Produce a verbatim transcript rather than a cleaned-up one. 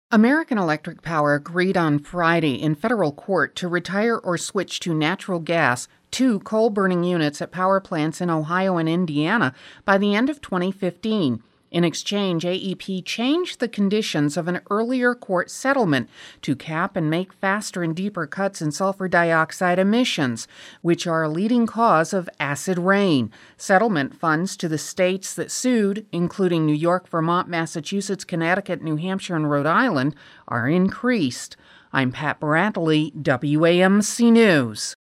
American Electric Power agreed on Friday in federal court to retire or switch to natural gas two coal-burning units at power plants in Ohio and Indiana by the end of twenty fifteen. In exchange, A E P changed the conditions of an earlier court settlement to cap and make faster and deeper cuts in sulfur dioxide emissions, which are a leading cause of acid rain. Settlement funds to the states that sued, including New York, Vermont, Massachusetts, Connecticut, New Hampshire, and Rhode Island, are increased. I'm Pat Bradley, W A M C News.